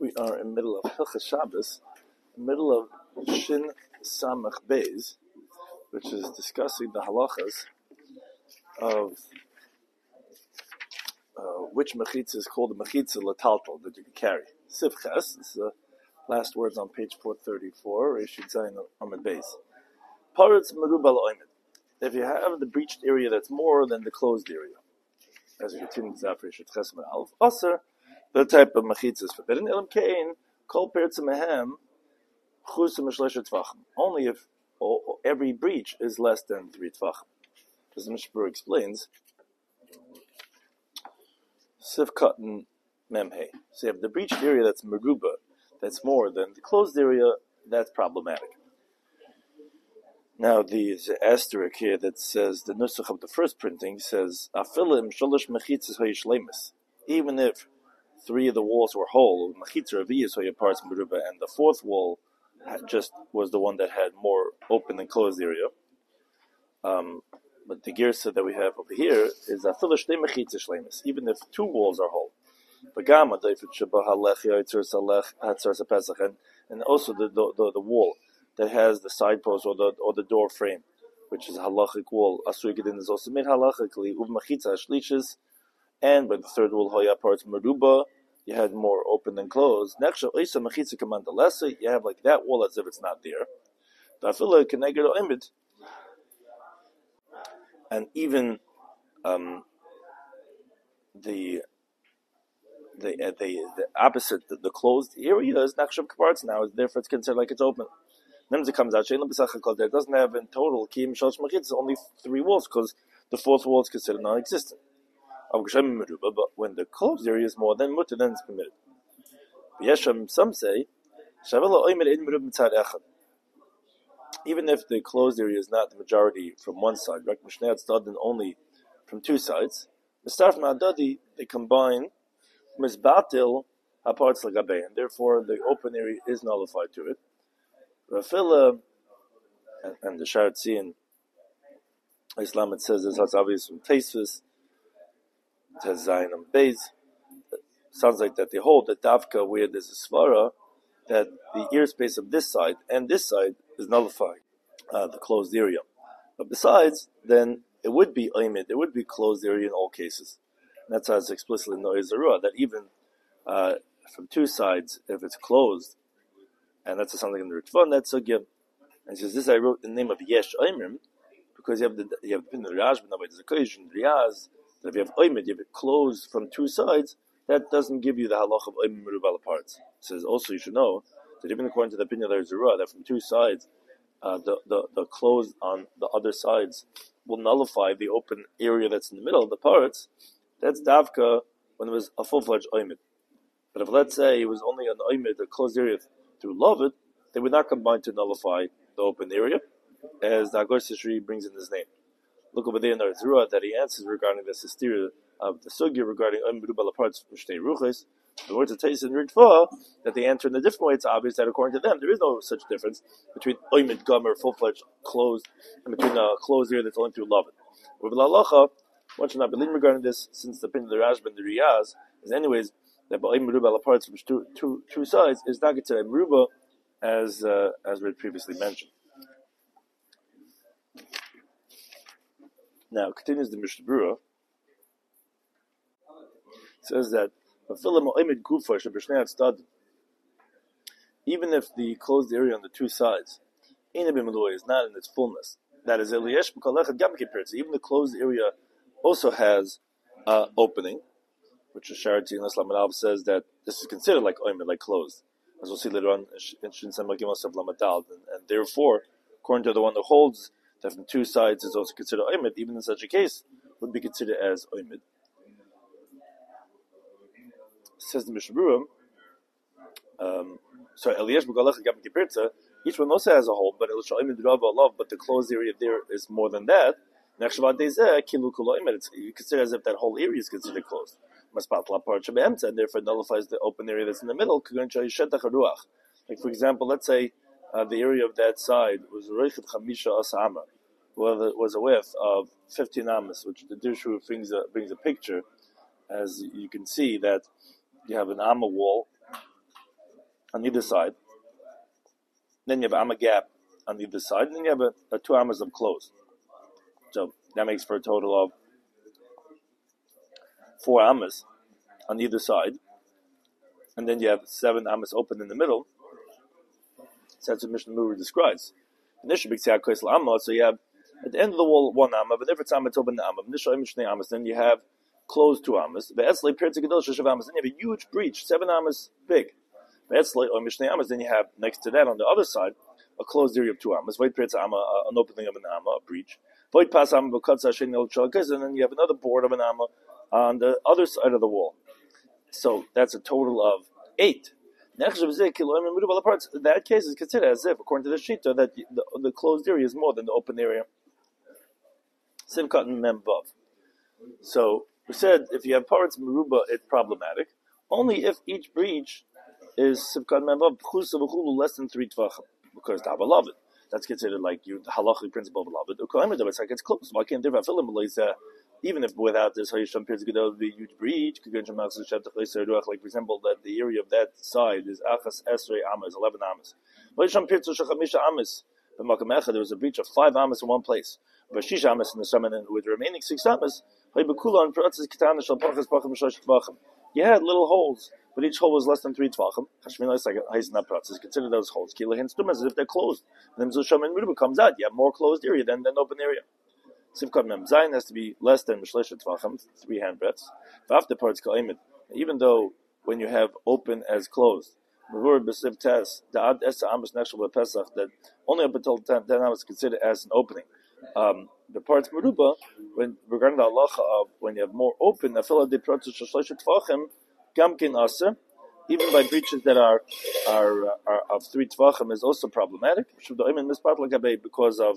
We are in the middle of Hilchas Shabbos, middle of Shin Samach Beis, which is discussing the halachas of which mechitza is called a mechitza lataltal that you can carry. Sivches, this is the last words on page 434, Reshit Zayin Amid Beis. Paretz merubal oimid. If you have the breached area that's more than the closed area, as you continue to Zaf Reshit Ches Alf, Aser, the type of mechitza is forbidden. Elam Kain, Kol Peretz Mehem, Chus Mishleshet Tvachim. Only if every breach is less than 3 Tvachim. As the Mishpur explains, Sivkat and Memhe. So you have the breached area that's meruba, that's more than the closed area, that's problematic. Now there's an asterisk here that says, the nusach of the first printing says, Afilim sholosh mechitzas hoyishlemis. Even if 3 of the walls were whole, mechitza reviyas hoyaparts meruba, and the 4th wall just was the one that had more open and closed area. But the girsa that we have over here is afilah shtei mechitzas shleimis, even if 2 walls are whole. And also the wall that has the side post or the door frame, which is a halachic wall. Asur is also made halachically uv mechitza shliches, and by the 3rd wall hoya parts meruba, you had more open than closed. Next, oisa mechitza command lesser, you have like that wall as if it's not there. Afilah keneged oimid. And even the opposite, the closed area is nachshav kaparts now. Therefore, it's considered like it's open. Then it comes out there doesn't have in total kiyum shalosh mechitzas, only 3 walls because the 4th wall is considered non-existent. But when the closed area is more than mutter, then it's permitted. Some say even if the closed area is not the majority from one side, only from 2 sides, they combine misbatil aparts lagabe, and therefore the open area is nullified to it. Rafila and the Sharatzi in Islam, it says this, that's obvious from Taisvis, it has Zayin and Beis. Sounds like that they hold that Davka, where there's a svara, that the ear space of this side and this side is nullified, the closed area. But besides, then it would be oimid, it would be closed area in all cases. And that's how it's explicitly in Noah Zerua, that even from 2 sides, if it's closed, and that's something in the Ritvan, that's a give. And he says, this I wrote in the name of Yesh Oimrim, because you have the Rajban, there's a Kodesh in Riyaz, that if you have oimid, you have it closed from 2 sides, that doesn't give you the halach of oimid merubal parts. It says also you should know that even according to the opinion of the Zerua, that from 2 sides, the closed on the other sides will nullify the open area that's in the middle of the parts. That's davka when it was a full-fledged oimid. But if let's say it was only an oimid, a closed area through loved, they would not combine to nullify the open area, as the Agor Sishri brings in his name. Look over there in the Zerua that he answers regarding the hysteria of the sugya regarding oimid merubal parts for shtei ruches. The words of Tais and Ritva that they answer in a different way, it's obvious that according to them, there is no such difference between oimid gomer, full-fledged closed, and between a closed area that's only through loved. With the halacha, one should not believe regarding this, since the opinion of the Rashba and the Riyaz is anyways that oimid merubal parts from 2 sides is not considered meruba, as we had previously mentioned. Now continues the Mishnah Berurah. It says that even if the closed area on the 2 sides is not in its fullness, that is, even the closed area also has opening, which is Sharati and Islam Al says that this is considered like oimid, like closed, as we'll see later on in Shin Samach Lamadal, and therefore, according to the one that holds that from 2 sides is also considered oimid, even in such a case would be considered as oimid. Says the Mishnah Berurah, each one also has a hole, but the closed area there is more than that. You consider as if that whole area is considered closed. And therefore nullifies the open area that's in the middle. Like for example, let's say the area of that side was was a width of 15 amas, which the Dirshu brings a picture, as you can see that you have an amma wall, on either side. Then you have amma gap on either side, and then you have a 2 ammas of closed. So that makes for a total of 4 ammas on either side, and then you have 7 ammas open in the middle. So that's what Mishnah Mura describes. Initially, so you have at the end of the wall 1 amma, but if it's amma, it's open the amma. Then you have closed 2 ammas. Then you have a huge breach, 7 ammas big. Then you have next to that on the other side a closed area of 2 ammas. An opening of an amma, a breach. And then you have another board of an amma on the other side of the wall. So that's a total of 8. In that case, is considered as if, according to the Shita, that the closed area is more than the open area. Simkat and Membav. So we said if you have parts meruba, it's problematic. Only if each breach is Simkat and Membav less than 3 tvachim, because the beloved. That's considered like the halachic principle of beloved. It's like it's close. Why can't there even if without this Hayisham appears to be a huge breach, like for example, that the area of that side is Achas Esrei Amas, 11 Amas. There was a breach of 5 Amas in one place. But Shish Amas in the Shaman, and with the remaining 6 Amas, you had little holes, but each hole was less than 3 tvachim. Consider those holes. As if they're closed. And then Shaman Ruba comes out, you have more closed area than open area. Simkat Mem Zayin has to be less than Mishleshet Tvachim, 3 handbreadths. After parts Ka'imid, even though when you have open as closed, that only up until 10 hours is considered as an opening. The parts Meruba, when regarding the halacha of when you have more open, even by breaches that are of 3 tvachim is also problematic. Because of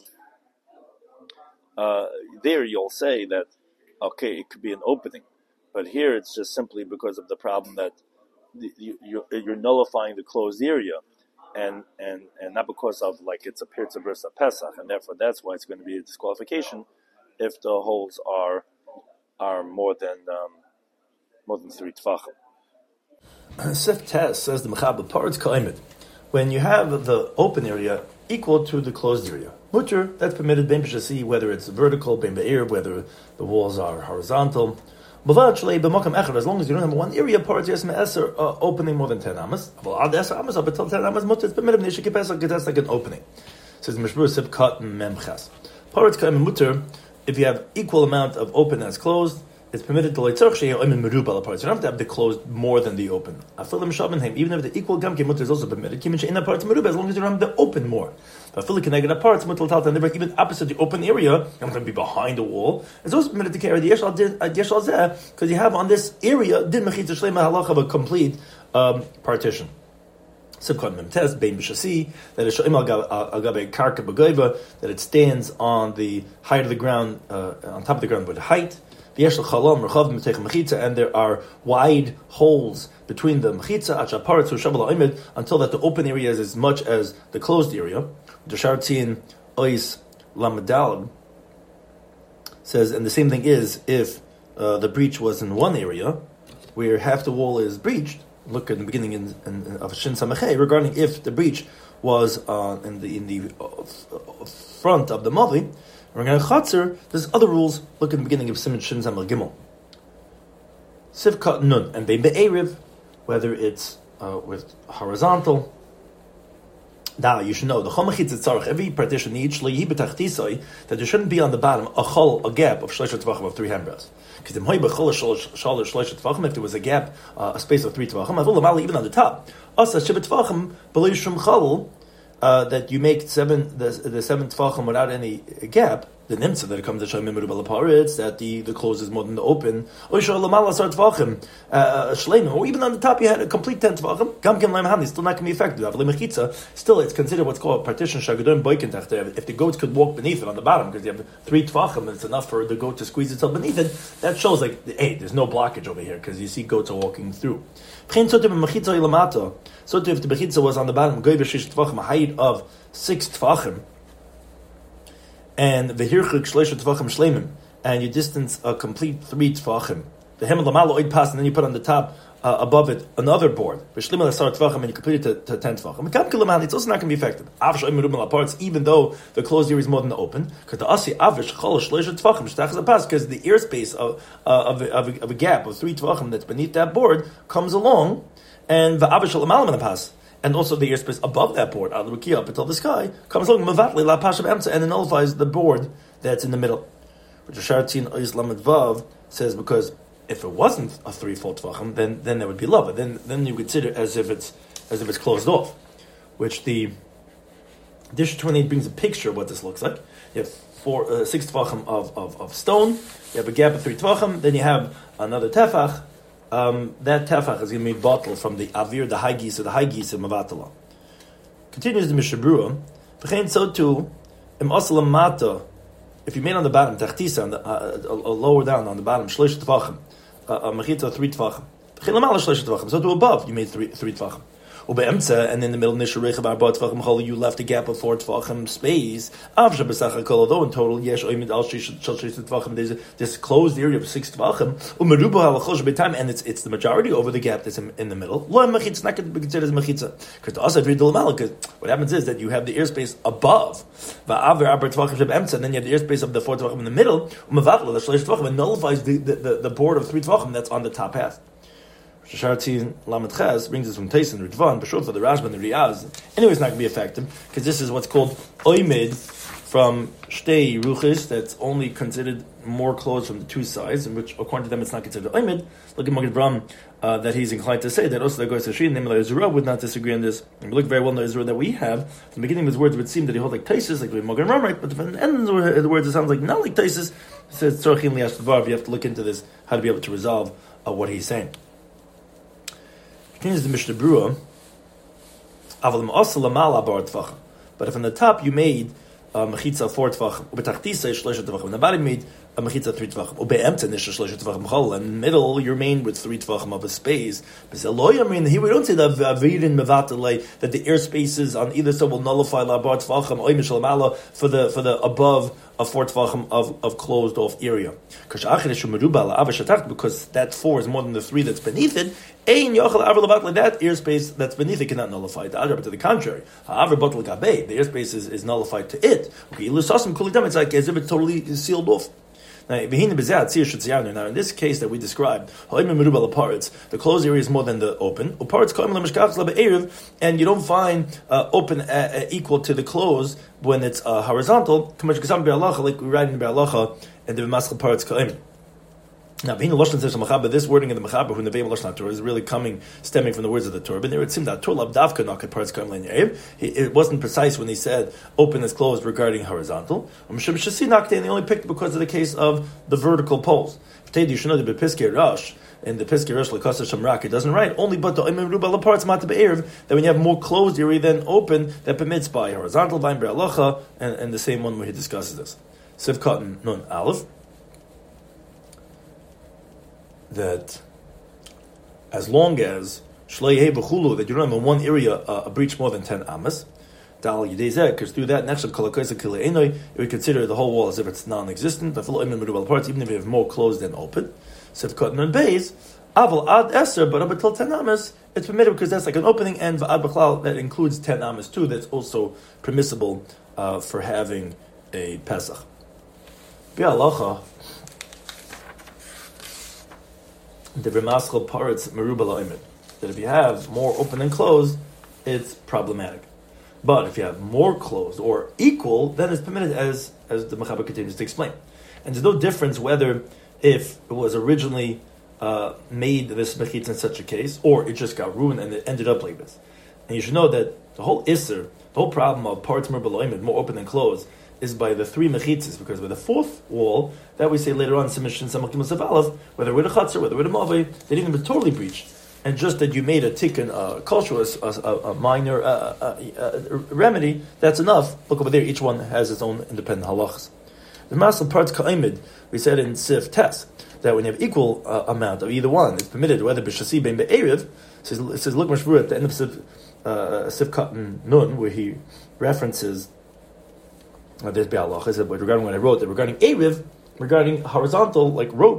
there you'll say that okay, it could be an opening, but here it's just simply because of the problem that you're nullifying the closed area, and not because of like it's a pirza versus Pesach, and therefore that's why it's going to be a disqualification if the holes are more than 3 tvachim. Sif Tess says the Mechaber parts Kaimed. When you have the open area equal to the closed area, mutter, that's permitted, ben b'shasi, whether it's vertical, ben be'er, whether the walls are horizontal. As long as you don't have one area, parts yes me'eser opening more than 10 amas. Ad 10 amas up until 10 amas mutter, it's permitted, nishik pesach, that's like an opening. Says Mishmur Sif Kat Memchas. Parts Kaimed mutter, if you have equal amount of open as closed, it's permitted to like tzarch she'yeh oimen meruba parts. You don't have to have the closed more than the open. Afilim shabenheim, even if the equal gam mutter is also permitted. Kimin she'ina parts meruba, as long as you don't have the open more. Afilim connected parts mutter talta, and even opposite the open area, you don't have to be behind the wall. It's also permitted to carry the yeshal zeh, because you have on this area din mechitza shleima halach of a complete partition. Subkot memtes bein b'shasi, that is shoim al gabe karka b'goiva, that it stands on the height of the ground, on top of the ground with height. And there are wide holes between the mechitza until that the open area is as much as the closed area. Deshartin Ois Lamadal says, and the same thing is if the breach was in one area where half the wall is breached. Look at the beginning of Shin Samachei regarding if the breach was in the front of the Mavi. Regarding Chatzir, there's other rules. Look at the beginning of Siman Shin Zamel Gimel. Sivkat Nun and Bein Be'eriv, whether it's with horizontal. Now you should know the Chomachitz Tzarech, every partition needs Shlihi B'Tachtisai, that there shouldn't be on the bottom a gap of Shleishat Tvachim of 3 handbreadths. Because if there was a gap, a space of 3 Tvachim, even on the top, Asa Shibet Tvachim B'Lei Shum Chalul, that you make the 7 Tvachim without any gap, the nimtza that it comes to Shayim Meruba Laparitz, that the close is more than the open, or even on the top you had a complete 10 Tvachim, Gam Kem Laim Hamni, still not going to be effective. Still it's considered what's called a partition Shagadon Boikentach. If the goat could walk beneath it on the bottom, because you have 3 Tvachim and it's enough for the goat to squeeze itself beneath it, that shows like, hey, there's no blockage over here, because you see goats are walking through. So if the Mechitza was on the bottom, a height of 6 Tvachim, and the Hirchuk Shleisha Tvachim Shleimim, and you distance a complete 3 Tvachim the hem lamalo oid pas, and then you put on the top above it another board. And you complete it to 10 tvachim. It's also not going to be effective. Even though the closed area is more than the open, because the airspace of a gap of 3 tvachim that's beneath that board comes along, and the and also the airspace above that board, up until the sky, comes along and it nullifies the board that's in the middle. Which Vav says because if it wasn't a 3 full tvachim, then that would be lava. Then you consider as if it's closed off. Which the Dish 28 brings a picture of what this looks like. You have 6 tvachim of stone. You have a gap of 3 tvachim. Then you have another tefach. That tefach is going to be bottled from the avir, the high geese, or the high geese of mavatala. Continues the Mishnah Berurah. V'chein so too im asalam mata. If you made on the bottom tachtisa, on the lower down on the bottom shlish tvachim, mechitza 3 tvachim. So to above you made 3 tvachim. And in the middle, you left a gap of 4 tvachim space. Although in total, there's this closed area of 6 tvachim, and it's the majority over the gap that's in the middle. It's not going to be considered as mechitza. Because what happens is that you have the airspace above, and then you have the airspace of the 4 tvachim in the middle, and nullifies the board of 3 tvachim that's on the top half. Shartin Lamed Ches brings us from Taisin Ritvan, but for the Rashba and the Riaz. Anyway, it's not going to be effective because this is what's called oimid from Shtei Ruchis. That's only considered more closed from the 2 sides, in which, according to them, it's not considered oimid. Look at Magen Bram that he's inclined to say that also the goes to Shri Nimla Ezra would not disagree on this. And we look very well in the Ezra that we have. From the beginning of his words, it would seem that he holds like Taisis, like Magen Bram, right? But from the end of the words, it sounds like not like Taisis. It says Tzorchin Liash Tvar. You have to look into this how to be able to resolve what he's saying. Continues the Mishnah Berurah. But if on the top you made mechitza 4 tvachim, ubetachtisa 3 tvachim, and the bottom made a mechitza 3 tvachim, ubeemtza nisha 3 tvachim, and in the middle you remained with 3 tvachim of a space. Here we don't say that that the air spaces on either side will nullify labar tvachim oy mishalamala for the above a 4 tvachim of closed off area. Because that 4 is more than the 3 that's beneath it. That airspace that's beneath it cannot nullify it. To the contrary, the airspace is nullified to it. It's like as if it's totally sealed off. Now, in this case that we described, the closed area is more than the open, and you don't find open equal to the closed when it's horizontal, like we write in the Be'alacha and the Maschal parts Ka'im. Now, this wording in the Mechaber who Nevei Lashon Torah is really stemming from the words of the Torah. But there it seemed that Torah Lavdavka not parts it wasn't precise when he said open is closed regarding horizontal. And they only picked because of the case of the vertical poles. You should know the Bepiskei Rosh in the Piskei Rosh Lekasa Shamrak it doesn't write only but the Imrubal parts Mata Be'erev that when you have more closed area than open that permits by horizontal by Be'alacha and the same one where he discusses this. Siv Cotton Nun Aleph. That as long as Shleihei B'chulu, that you don't have in one area a breach more than 10 amas, Dal Yidezeh, because through that, it would consider the whole wall as if it's non-existent, parts, even if you have more closed than open. So if Cotton and Bays, Aval Ad Eser, but up until 10 amas, it's permitted because that's like an opening, and V'ad B'chlal, that includes 10 amas too, that's also permissible for having a Pesach. Bi'alacha, the Remaschal parts merubal oimid. That if you have more open and closed, it's problematic. But if you have more closed or equal, then it's permitted as the Mechaber continues to explain. And there's no difference whether if it was originally made this mechitza in such a case, or it just got ruined and it ended up like this. And you should know that the whole isser, the whole problem of parts merubal oimid, more open than closed, is by the 3 mechitzas, because by the 4th wall, that we say later on, whether with a chatzar, whether with a mavai, they didn't even totally breach. And just that you made a tikkun, a minor remedy, that's enough. Look over there, each one has its own independent halachas. The Masal parts ka'imid, we said in Sif Tes, that when you have equal amount of either one, it's permitted, whether b'shasi ben be'eriv, it says look mashvur at the end of Sif Katan Nun, where he references there's Be'alacha, regarding when I wrote that regarding Erev, regarding horizontal, like ropes,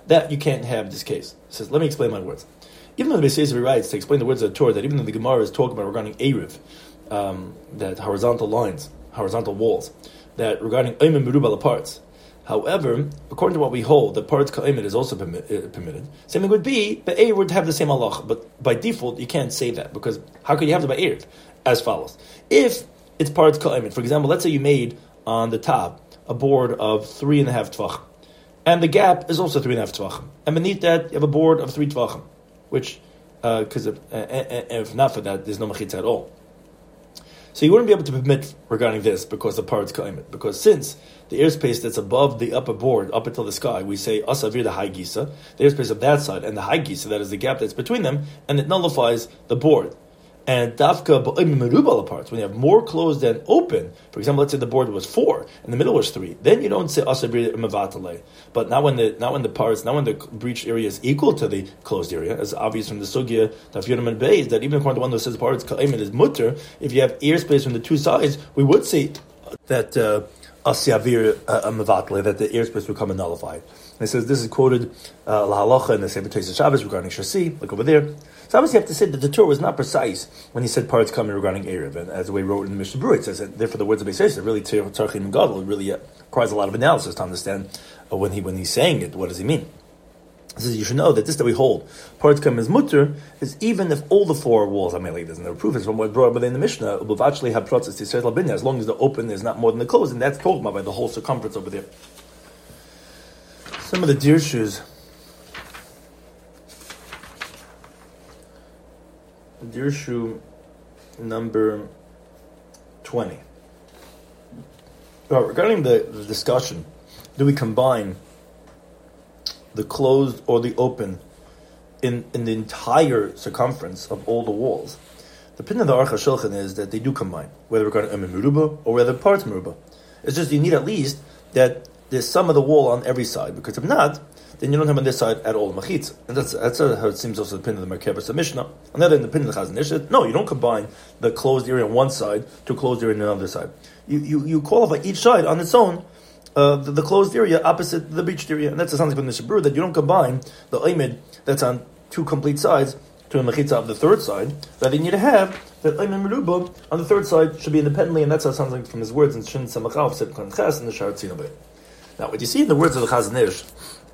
that you can't have this case. He says, let me explain my words. Even though the Beis Yosef writes to explain the words of the Torah, that even though the Gemara is talking about regarding Erev, that horizontal lines, horizontal walls, that regarding Oimim Merubah parts. However, according to what we hold, the parts Ka'imid is also permitted. Same thing would be, Be'er would have the same halach, but by default, you can't say that, because how could you have the Be'er? As follows. If it's parts Ka'imid, for example, let's say you made on the top a board of 3.5 tvachim, and the gap is also 3.5 tvachim, and beneath that, you have a board of 3 tvachim, which, because if not for that, there's no mechitza at all. So you wouldn't be able to permit regarding this because the parts kaimet. Because since the airspace that's above the upper board, up until the sky, we say asavir the high gisa, the airspace of that side, and the high gisa, that is the gap that's between them, and it nullifies the board. And dafka ba'im merubal parts, when you have more closed than open, for example, let's say the board was 4 and the middle was 3, then you don't say asavir mavatale. But not when the breached area is equal to the closed area, as obvious from the sugya Daf Yonam and Beis, that even according to one that says parts kaimet is mutter, if you have airspace from the two sides, we would say that asavir mavatale, that the airspace would come nullified. And it says this is quoted lahalacha in the Sefer Tosafos Shabbos regarding Shasi, look over there. So obviously you have to say that the Torah was not precise when he said parts coming regarding Erev, and as we wrote in the Mishnah Berurah, it says that therefore the words of Beis Yosef really Tzarchim and Gadol, it really requires a lot of analysis to understand when he's saying it, what does he mean? He says you should know that this that we hold, parts coming as mutter, is even if all the 4 walls are made. There's no proof is from what brought up within the Mishnah, will actually have protzes to Yisrael Binya, as long as the open is not more than the close, and that's talked about by the whole circumference over there. Some of the deer shoes. Deer shoe number 20. Regarding the discussion, do we combine the closed or the open in the entire circumference of all the walls? The opinion of the Aruch HaShulchan is that they do combine, whether regarding Oimim Merubah or whether parts Merubah. It's just you need at least that there's some of the wall on every side, because if not, then you don't have on this side at all machitza. And that's how it seems also the opinion of the Merkabah Mishnah. On the other hand, the opinion of the Chazon Ish, no, you don't combine the closed area on one side to closed area on the other side. You qualify each side on its own, the closed area opposite the breached area. And that's the sounds of the Mishnah Berurah, that you don't combine the Oimid that's on 2 complete sides to a machitza of the third side, that you need to have that Oimid Merubah on the third side should be independently, and that's how it sounds like from his words in Shin Samachal, Sib Khan Ches, and the Shar Tzina. Now, what you see in the words of the Chazon Ish,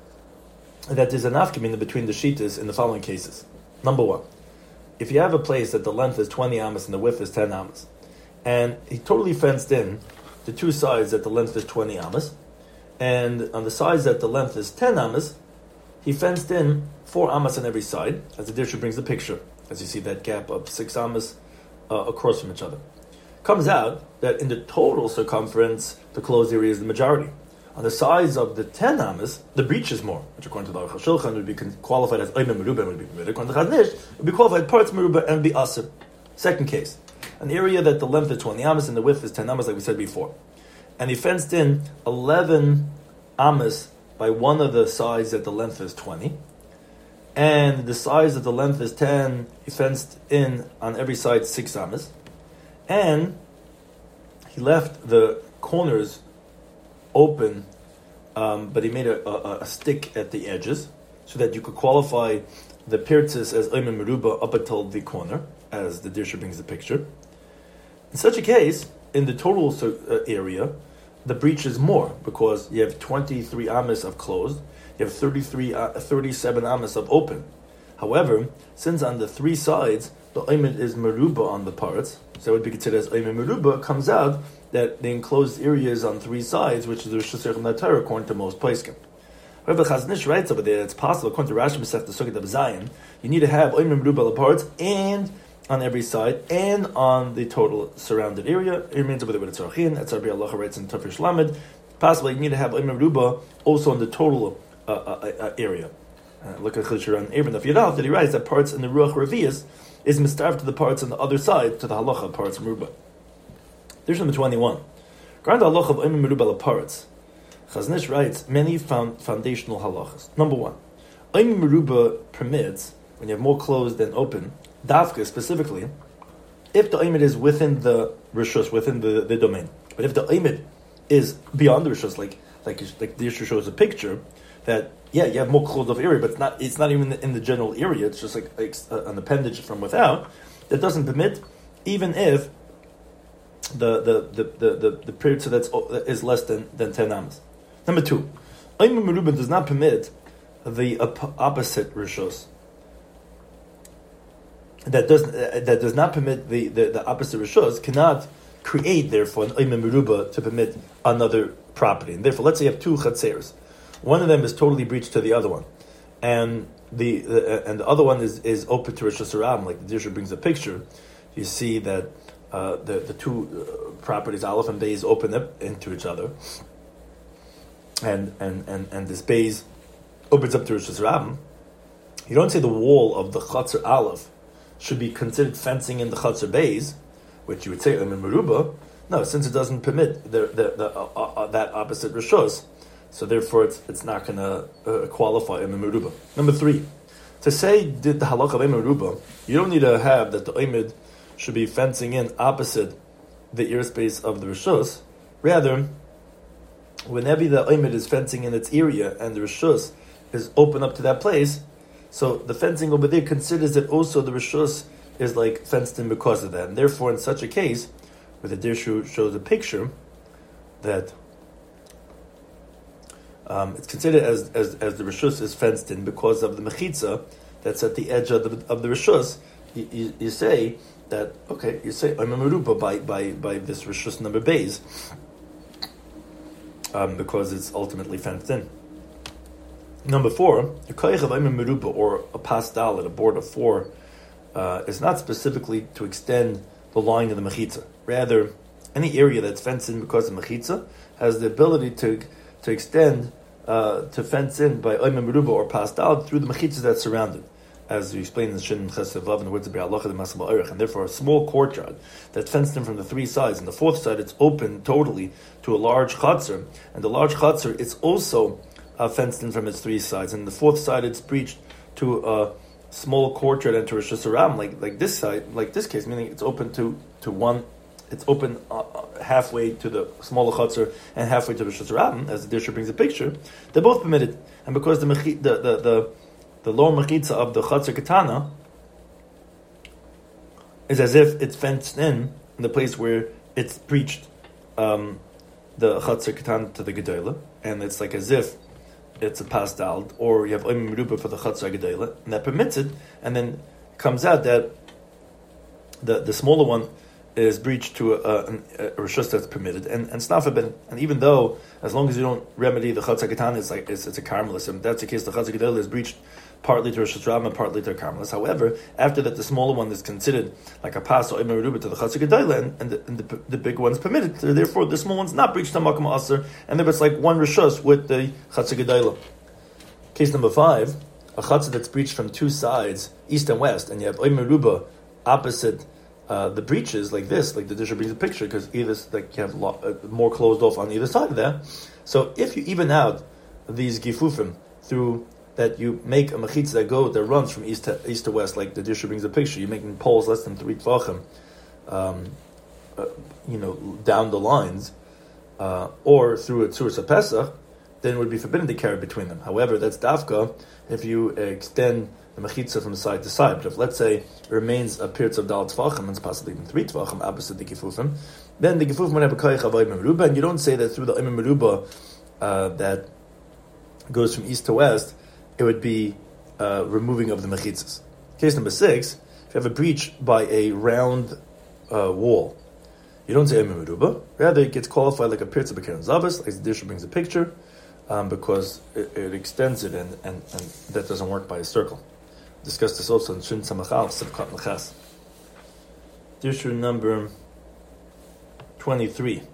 that there's an afkamin between the shitas in the following cases. Number 1, if you have a place that the length is 20 amas and the width is 10 amas, and he totally fenced in the 2 sides that the length is 20 amas, and on the sides that the length is 10 amas, he fenced in 4 amas on every side, as the Dirshu brings the picture, as you see that gap of 6 amas across from each other. Comes out that in the total circumference, the closed area is the majority. On the sides of the 10 amas, the breach is more, which according to the Aruch HaShulchan would be qualified as Oimim Merubah and would be permitted. According to Chazon Ish, would be qualified parts Merubah and be Asr. Second case, an area that the length is 20 amas and the width is 10 amas, like we said before. And he fenced in 11 amas by one of the sides that the length is 20. And the sides that the length is 10, he fenced in on every side 6 amas. And he left the corners open, but he made a stick at the edges so that you could qualify the pirtzis as Oimim Merubah up until the corner, as the Dirshu brings the picture. In such a case, in the total area, the breach is more, because you have 23 amas of closed, you have 37 amas of open. However, since on the 3 sides, the Oimim is Merubah on the parts, so it would be considered as Oimim Merubah, comes out that the enclosed area is on 3 sides, which is the Rosh Hashanah Torah according to most poskim. However, Chazon Ish writes over there, it's possible, according to Rashi Masech the Sukkot of Zion, you need to have Oimim Merubah parts and on every side and on the total surrounded area. It remains over there with its Archin, as Rabbi Allah writes in Tafish Lamed. Possibly you need to have Oimim Merubah also on the total area. Look at Chilsharan Abram of Yadav that he writes that parts in the Ruach Revius is mistarved to the parts on the other side, to the halacha parts Merubah. There's number 21. Regarding the halacha of Oimim Merubah parts, Chazon Ish writes many foundational halachas. Number 1, Oimim Merubah permits, when you have more closed than open, dafka specifically, if the Oimid is within the rishus, within the domain. But if the Oimid is beyond the rishus, like the issue shows a picture, that you have more closed off area, but it's not even in the general area. It's just like an appendage from without that doesn't permit, even if the period so that is less than 10 amas. Number 2, Oimim Merubah does not permit the opposite rishos. That does not permit the opposite rishos cannot create therefore an Oimim Merubah to permit another property. And therefore, let's say you have two chatzeros. One of them is totally breached to the other one, and the other one is open to Rishos Harabim. Like the Dirshu brings a picture, you see that the two properties Aleph and Beis open up into each other, and this Beis opens up to Rishos Harabim. You don't say the wall of the Chatzer Aleph should be considered fencing in the Chatzer Beis, which you would say in Merubah. No, since it doesn't permit that opposite Rishos. So therefore, it's not going to qualify in the Merubah. Number 3, to say did the halakha of Merubah, you don't need to have that the Oimid should be fencing in opposite the airspace of the Rishus. Rather, whenever the Oimid is fencing in its area and the Rishus is open up to that place, so the fencing over there considers that also the Rishus is like fenced in because of that. And therefore, in such a case, where the Dirshu shows a picture that it's considered as the Rishus is fenced in because of the Mechitza that's at the edge of the Rishus. You say that, okay, you say I'm a Merubah by this Rishus number Beis because it's ultimately fenced in. Number 4, a koyach of I'm a Merubah or a pasdal at a board of 4 is not specifically to extend the line of the Mechitza. Rather, any area that's fenced in because of Mechitza has the ability to extend to fence in by Oimim Merubah or pasdal through the mechitzas that surround it, as we explained in the Shin Chesevav in the words of Be'alacha the Masal Ba'arech. And therefore, a small courtyard that's fenced in from the 3 sides, and the 4th side it's open totally to a large chatzar, and the large chatzar it's also fenced in from its 3 sides, and the 4th side it's breached to a small courtyard and to Rosh Hashanah, like this side, like this case, meaning it's open to one. It's open halfway to the smaller chutzner and halfway to the Rosh Hashanah, as the Dirshu brings a picture. They're both permitted, and because the lower mechitza of the chutzner katana is as if it's fenced in the place where it's breached the chutzner katana to the gedola, and it's like as if it's a pasdal, or you have oimim merubah for the chutzner gedola, and that permits it, and then comes out that the smaller one is breached to a rishus that's permitted, and snafabin. And even though, as long as you don't remedy the chatzah katana, it's a karmelis. And that's the case. The chatzah gedola is breached partly to Rosh Hashanah and partly to a karmelis. However, after that, the smaller one is considered like a pas or emeruba to the chatzah gedola, and the big one's permitted. So therefore, the small one's not breached to makam aser, and then it's like one rishus with the chatzah gedola. Case number 5, a chatzah that's breached from 2 sides, east and west, and you have emeruba opposite. The breaches like this, like the Dirshu brings a picture, because either like you have more closed off on either side of that. So if you even out these gifufim through that, you make a mechitza that runs from east to west, like the Dirshu brings a picture. You're making poles less than 3 tvachim, down the lines, or through a tzur Pesach, then it would be forbidden to carry between them. However, that's dafka if you extend the mechitza from side to side. But if, let's say, it remains a period of dal tvachim, and it's possibly even 3 tvachim opposite the gifufim, then the gifufim would have a koyach of oimim merubah, and you don't say that through the oimim merubah that goes from east to west, it would be removing of the mechitzas. Case number 6, if you have a breach by a round wall, you don't say oimim merubah. Rather, it gets qualified like a period of b'keren zavas, like the Dirshu brings a picture, because it extends it, and that doesn't work by a circle. Discussed this also in Shin Samachal, Sivkat Nechas. Dirshu number 23.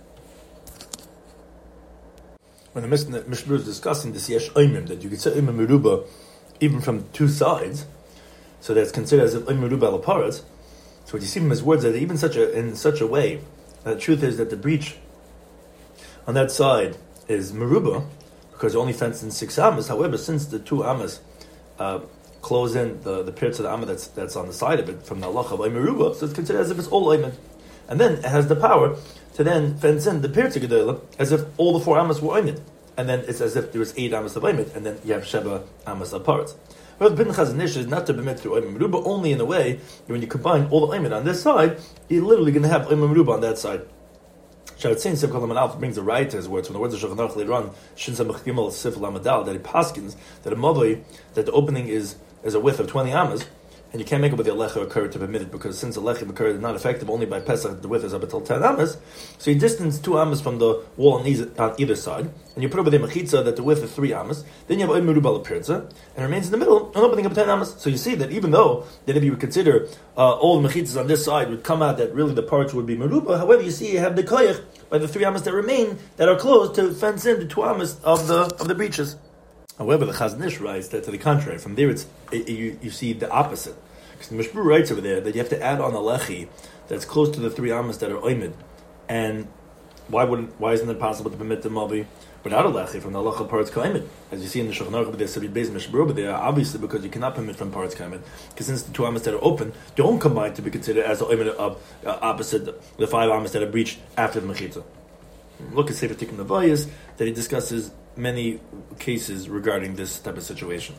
When the Mishnah is discussing this yesh oimim, that you could say oimim merubah even from 2 sides, so that's considered as if oimim merubah al paras. So what you see from his words that even in such a way, the truth is that the breach on that side is merubah, because only fenced in 6 amas. However, since the 2 amas close in the periods of the amma that's on the side of it from the halacha of merubah, so it's considered as if it's all oimid, and then it has the power to then fence in the periods of gedola as if all the 4 amas were oimid. and then it's as if there was 8 amas of oimid, and then you have sheva amas of parts. Well, the bin chazon ish is not to permit through oimid meruba, only in a way when you combine all the oimid on this side, you're literally going to have oimid meruba on that side. Sharatzein Sif Kol Alpha brings the right to his words from the words of Shulchan Aruch later on, Shin Samach Gimel Sif Lamadal, that he paskins that a mavoi, that the opening is a width of 20 amas, and you can't make it with the alecha or curd to permit it, because since the alecha or curd is not effective only by Pesach, the width is up until 10 amas, so you distance 2 amas from the wall on either side, and you put over the mechitza that the width is 3 amas, then you have oim merubah l'pirza, and it remains in the middle, an opening of 10 amas. So you see that even though that if you would consider all the mechitzas on this side would come out that really the parts would be merubah, however, you see you have the koyach by the 3 amas that remain that are closed to fence in the 2 amas of the breaches. However, the Chazon Ish writes that to the contrary. From there, you see the opposite. Because the Mishpur writes over there that you have to add on a lechi that's close to the 3 amas that are oimid. And why isn't it possible to permit the mavi without a lechi from the halacha parts kaimed? As you see in the Shulchan Aruch, there's Sabid Beis Mishpur over there, obviously because you cannot permit from parts kaimed. Because since the 2 amas that are open don't combine to be considered as the oimid of opposite the 5 amas that are breached after the mechitza. Look at Sefer Tikkun Navayis that he discusses many cases regarding this type of situation.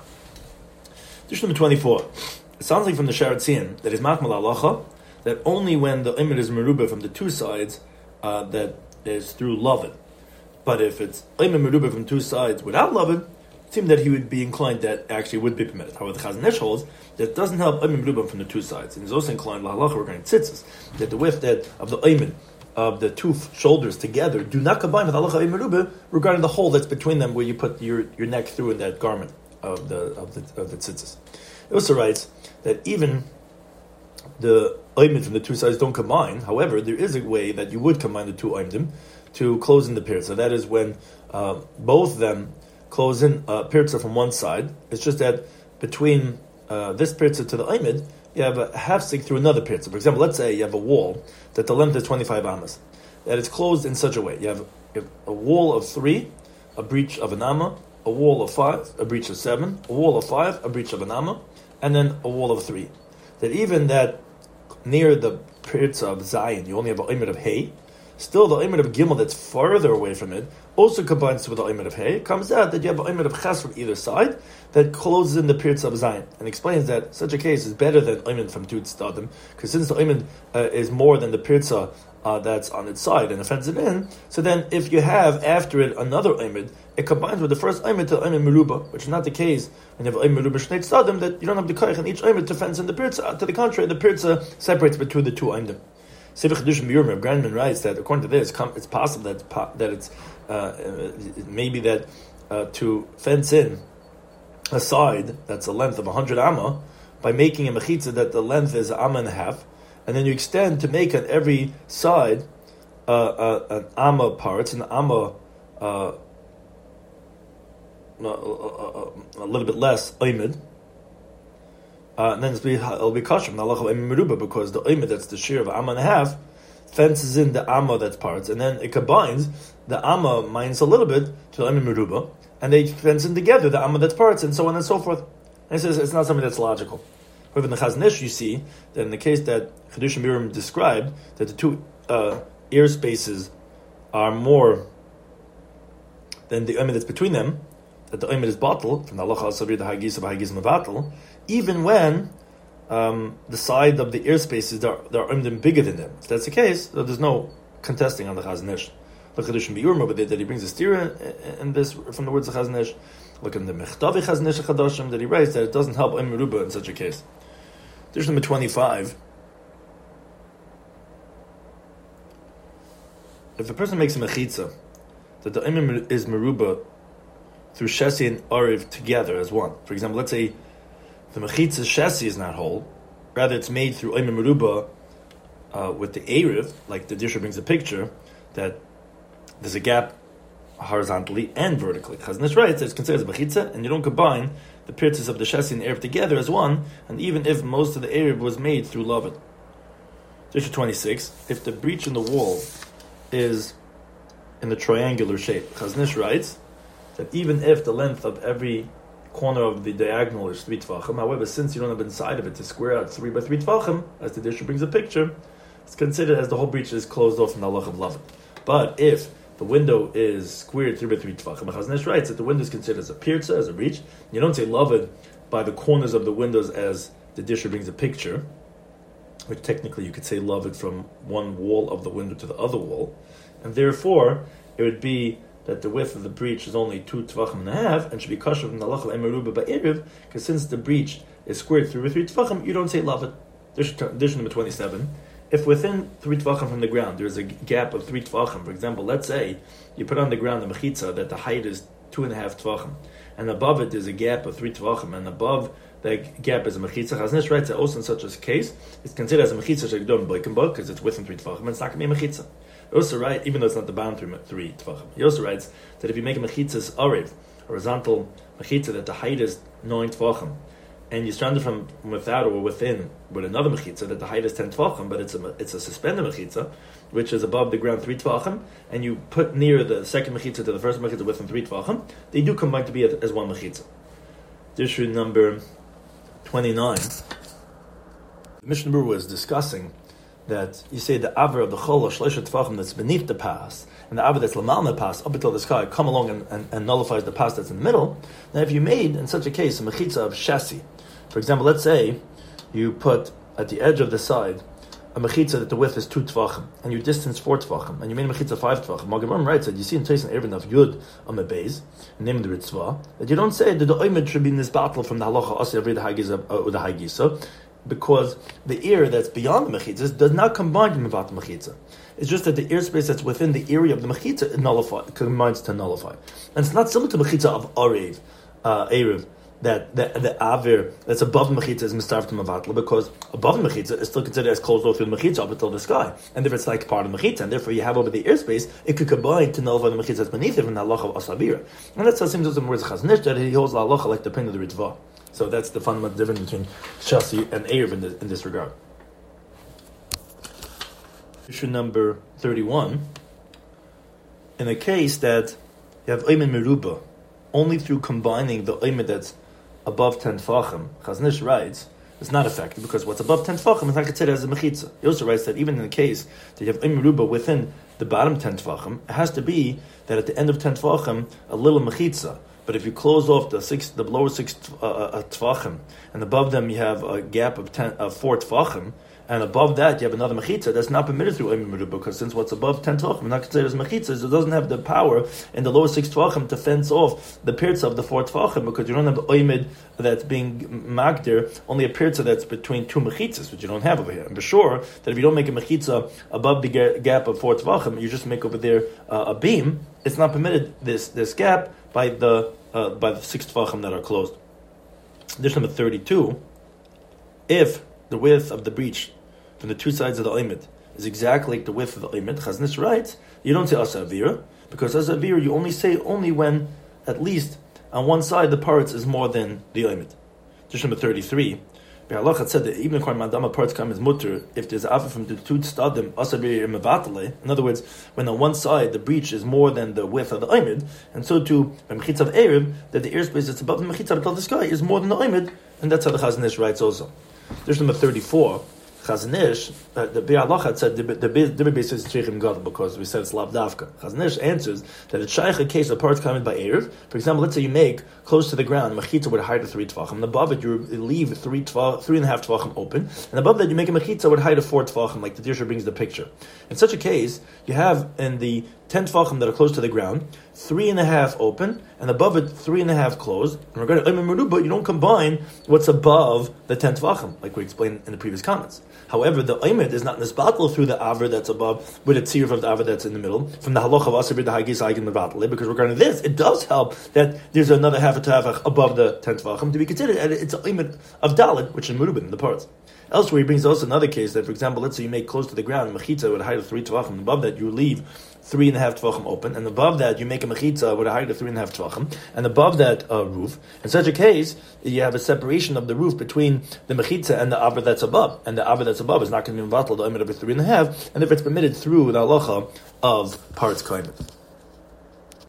Dish number 24. It sounds like from the Sharatzian that is machmal halacha that only when the imid is merubah from the 2 sides that is through lovin. But if it's imid merubah from 2 sides without lovin, it seems that he would be inclined that actually would be permitted. However, the Chazon Ish holds that it doesn't help imid merubah from the 2 sides, and he's also inclined halacha regarding tzitzis that the width of the imid of the 2 shoulders together do not combine with halacha merubah regarding the hole that's between them where you put your neck through in that garment of the tzitzis. It also writes that even the oimid from the 2 sides don't combine. However, there is a way that you would combine the 2 oimdim to close in the pirza. That is when both of them close in pirza from one side. It's just that between this pirza to the oimid, you have a half stick through another pirza. For example, let's say you have a wall that the length is 25 amas, that it's closed in such a way. You have a wall of 3, a breach of an amma, a wall of 5, a breach of 7, a wall of 5, a breach of an amma, and then a wall of 3. That even that near the pirza of Zion, you only have an oimid of hay. Still, the oimid of Gimel that's farther away from it also combines with the oimid of hay. It comes out that you have an oimid of Ches from either side that closes in the pirza of Zion, and explains that such a case is better than oimid from 2 tzadim, because since the oimid is more than the pirza that's on its side and it fends it in, so then if you have after it another oimid, it combines with the first oimid to oimid meruba, which is not the case when you have oimid meruba shnei tzadim, that you don't have the koich in each oimid to fence in the pirza. To the contrary, the pirza separates between the 2 oimdim. Sefer Chedushim Biyurim, Grandman writes that according to this, it's possible that it's maybe that to fence in a side that's a length of 100 amma by making a mechitza that the length is an amma and a half, and then you extend to make on every side an amma parts, an amma a little bit less oimid. And then it'll be kosher from the halacha of meruba, because the oimid that's the shear of amma and a half fences in the amma that's parts, and then it combines the amma minus a little bit to the oimid meruba, and they fence in together the amma that's parts, and so on and so forth. And he says it's not something that's logical. However, in the Chazon Ish, you see that in the case that Chedushim Biyurim described, that the 2 ear spaces are more than the oimid that's between them, that the oimid is batel from the halacha of sabir the hagis of hagis mevatel, even when the side of the ear spaces there are oimdim bigger than them. If that's the case, so there's no contesting on the Chazon Ish. Look at Chedushim Biyurim over there that he brings a steer in this from the words of Chazon Ish. Look in the Mechtavi Chazon Ish Chadashim that he writes that it doesn't help oimid meruba in such a case. Dish number 25. If a person makes a mechitza that the oimid is meruba through shesi and ariv together as one. For example, let's say the mechitza's shesi is not whole, rather it's made through oimid meruba with the ariv, like the Disher brings a picture that there's a gap horizontally and vertically. Chazon Ish writes that it's considered as mechitza, and you don't combine the pirtzes of the shesi and ariv together as one, and even if most of the ariv was made through lovin. Disher 26, if the breach in the wall is in the triangular shape, Chazon Ish writes that even if the length of every corner of the diagonal is 3 tvachim, however, since you don't have inside of it to square out 3 by 3 tvachim, as the Disher brings a picture, it's considered as the whole breach is closed off in the halach of lovin. But if the window is squared 3 by 3 tvachim. Chazon Ish writes that the window is considered as a pirza, as a breach. You don't say laved by the corners of the windows as the disher brings a picture, which technically you could say laved from one wall of the window to the other wall, and therefore it would be that the width of the breach is only 2 tvachim and a half, and should be kosher from the halacha emeruba ba'iriv, because since the breach is squared 3 by 3 tvachim, you don't say laved. Dish number 27. If within 3 tvachim from the ground there is a gap of 3 tvachim, for example, let's say you put on the ground a mechitza that the height is 2.5 tvachim, and above it there's a gap of 3 tvachim, and above that gap is a mechitza. Chazon Ish writes that also in such a case, it's considered as a mechitza shekdom boikenbog, because it's within 3 tvachim, and it's not going to be a mechitza. He also writes, even though it's not the bound 3 tvachim, he also writes that if you make a mechitzas arev, horizontal mechitza, that the height is 9 tvachim, and you strand it from without or within with another mechitza that the height is 10 tvachim, but it's a suspended mechitza, which is above the ground 3 tvachim, and you put near the second mechitza to the first mechitza within 3 tvachim, they do combine to be as one mechitza. Issue number 29. The Mishnah Berurah was discussing that you say the aver of the chol or shleisha tvachim that's beneath the pass, and the aver that's lamal the pass up until the sky come along and nullifies the pass that's in the middle. Now, if you made in such a case a mechitza of chassis, for example, let's say you put at the edge of the side a mechitza that the width is 2 tvachim, and you distance 4 tvachim, and you made a mechitza 5 tvachim. Magen writes that you see in Teisin Erevin of Yud on the base, named the Ritzvah, that you don't say that the oimid should be in this battle from the halacha asi avri the hagisa or the hagisa, because the ear that's beyond the mechitza does not combine to mevat mechitza. It's just that the ear space that's within the area of the mechitza combines to nullify, and it's not similar to mechitza of erev, that the aver that's above the mechitza is mistarv to mavatla, because above the mechitza is still considered as closed off through the mechitza up until the sky, and if it's like part of the mechitza, and therefore you have over the airspace, it could combine to nullify the mechitza that's beneath it from the halacha of asavira. And that's how it seems to some words Chazon Ish that he holds the halacha like the pin of the Ritzvah. So that's the fundamental difference between chassis and erev in this regard. Issue number 31. In a case that you have oimed meruba only through combining the oimed that's above 10 tvachim, Chazon Ish writes it's not effective because what's above 10 tvachim is not considered as a mechitza. He also writes that even in the case that you have oimed meruba within the bottom 10 tvachim, it has to be that at the end of 10 tvachim a little mechitza. But if you close off the lower 6 tvachim, and above them you have a gap of 4 tvachim, and above that you have another mechitza, that's not permitted through oimed meruba, because since what's above 10 tvachim is not considered as mechitza, it doesn't have the power in the lower 6 tvachim to fence off the pirza of the 4 tvachim, because you don't have the oimed that's being magdir, only a pirza that's between 2 mechitzas, which you don't have over here. And be sure that if you don't make a mechitza above the gap of 4 tvachim, you just make over there a beam, it's not permitted this gap by the 6 tvachim that are closed. Dish number 32. If the width of the breach from the 2 sides of the oimid is exactly like the width of the oimid, Chazon Ish writes, you don't say asa avira, because asa avira you only say when at least on one side the parts is more than the oimid. Dish number 33. Be'halach said that even according to Madama parts come is mutter if there's afa from the 2 stadim asa avira mevatale. In other words, when on one side the breach is more than the width of the oimid, and so too when mechitza of erev that the airspace that's above the mechitza until the sky is more than the oimid, and that's how the Chazon Ish writes also. Dish number 34. Chazon Ish, the Be'alach said the different basis is Sheikhim Gadol, because we said it's Lav Davka. Chazon Ish answers that it's Shaykh a case of parts coming by Erev. For example, let's say you make close to the ground mechitza with a height of 3 tvachim, and above it you leave 3.5 tvachim open, and above that you make a mechitza with a height of 4 tvachim, like the Dirsha brings the picture. In such a case, you have in the 10 tvachim that are close to the ground, 3.5 open, and above it 3.5 closed. And regarding oimed meruba, you don't combine what's above the 10 tvachim, like we explained in the previous comments. However, the oimed is not in this battle through the aver that's above with a tzir of the aver that's in the middle from the halacha of asir the hagis agin mevatale, because regarding this, it does help that there's another half a tavach above the 10 tvachim to be considered, and it's an oimed of dalid, which is merubin in the parts. Elsewhere, he brings also another case that, for example, let's say you make close to the ground a mechitza with a height of 3 tvachim, and above that you leave 3.5 tvachim open, and above that you make a mechitza with a height of 3.5 tvachim, and above that roof. In such a case, you have a separation of the roof between the mechitza and the aver that's above, and the aver that's above is not going to be mevatel the oimid of 3.5, and if it's permitted through the halacha of parts kaimet.